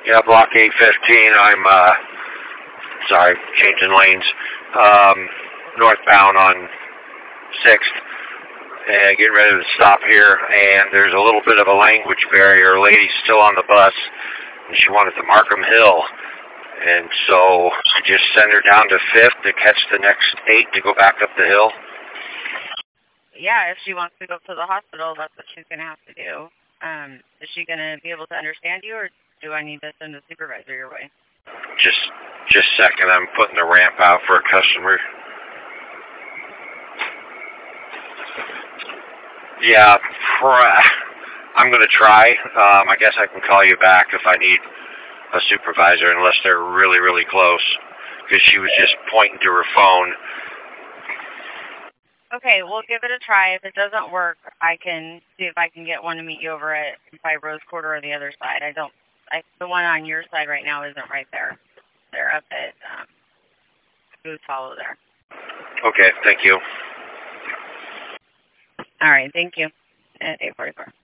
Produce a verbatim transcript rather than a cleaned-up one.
Yeah, block eight fifteen. I'm, uh, sorry, changing lanes. Um, northbound on sixth. And getting ready to stop here. And there's a little bit of a language barrier. A lady's still on the bus. And she wanted to Markham Hill. And so I just sent her down to fifth to catch the next eight to go back up the hill. Yeah, if she wants to go to the hospital, that's what she's going to have to do. Um, is she going to be able to understand you, or do I need to send a supervisor your way? Just, just a second. I'm putting the ramp out for a customer. Yeah, I'm going to try. Um, I guess I can call you back if I need a supervisor, unless they're really, really close, because she was just pointing to her phone. Okay, we'll give it a try. If it doesn't work, I can see if I can get one to meet you over at by Rose Quarter or the other side. I don't. I, the one on your side right now isn't right there. They're up at um, Booth Hollow there. Okay, thank you. All right, thank you. At eight forty-four.